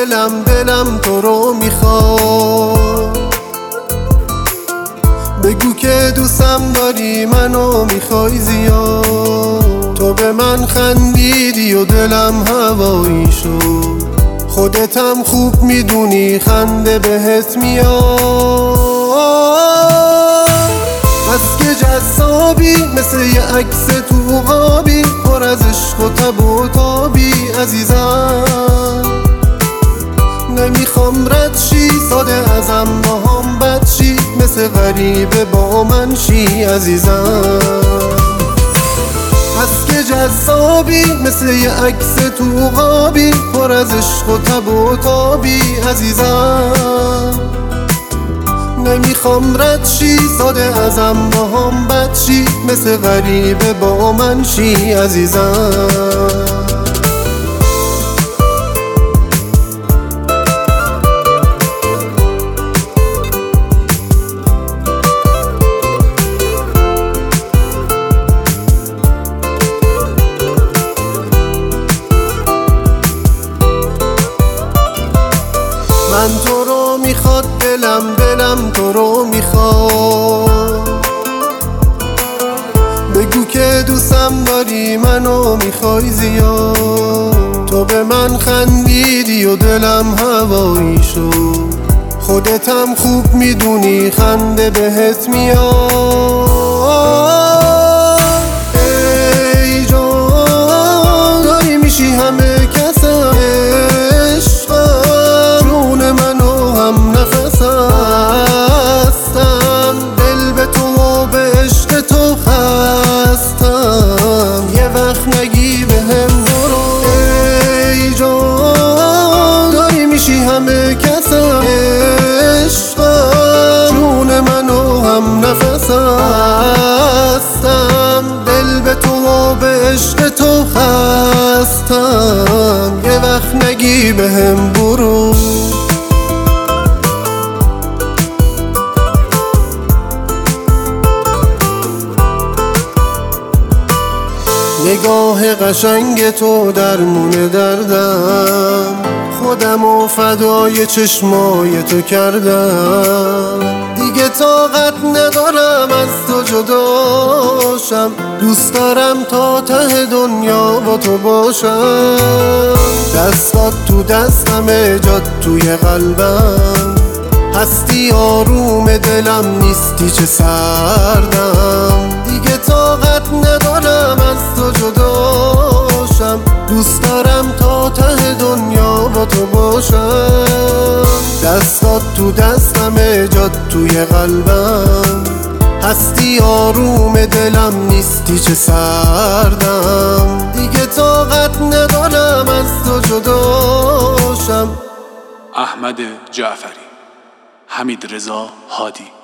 دلم تو رو میخواد. بگو که دوستم داری منو میخوای زیاد. تو به من خندیدی و دلم هوایی شد. خودتم خوب میدونی خنده بهت میاد. بس که جذابی مثل یه عکس تو آبی، پر از عشق و تب و تابی عزیزم. نمیخوام رد شی، ساده ازم با هم بد شی، مثل غریبه با من شی عزیزم. بس که جذابی مثل یه عکس تو آبی، پر از عشق و تب و تابی عزیزم. نمیخوام رد شی، ساده ازم با هم بد شی، مثل غریبه با من شی عزیزم. من تو رو میخواد دلم تو رو میخواد. بگو که دوستم داری منو میخوای زیاد. تو به من خندیدی و دلم هوایی شد. خودتم خوب میدونی خنده بهت میاد. ای جان داری میشی همه کسم، نگی بهم برو. ای جان داری میشی همه کسم، عشقم جون منو هم نفسم هستم. دل به تو و به عشق تو خستم، یه وقت نگی بهم برو. نگاه قشنگ تو درمون دردم، خودم و فدای چشمای تو کردم. دیگه طاقت ندارم از تو جداشم، دوست دارم تا ته دنیا با تو باشم. دستات تو دستم جات توی قلبم، هستی آروم دلم نیستی چه سردم. دیگه طاقت ندارم از تو جداشم، دوست دارم تا ته دنیا با تو باشم. دستات تو دستم جات توی قلبم، هستی آروم دلم نیستی چه سردم. دیگه طاقت ندارم از تو جداشم. احمد جعفری، حمیدرضا هادی.